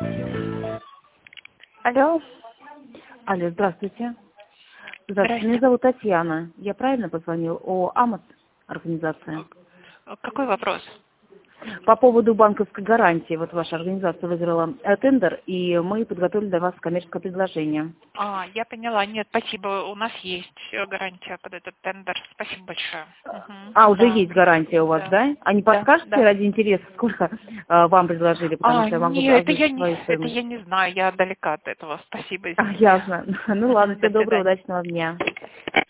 Алло. Алло, здравствуйте. Здравствуйте, меня Здрасте. зовут Татьяна. Я правильно позвонил? АМОС организация. Какой вопрос? По поводу банковской гарантии. Вот ваша организация выиграла тендер, и мы подготовили для вас коммерческое предложение. Я поняла. Нет, спасибо. У нас есть гарантия под этот тендер. Спасибо большое. Уже Да. есть гарантия у вас, да? А не Да, подскажете да. ради интереса, сколько вам предложили? Потому что я могу Нет, это озвучить свою это стоимость. я не знаю. Я далека от этого. Спасибо, извините. Ясно. Ну ладно, До всего доброго, свидания. удачного дня.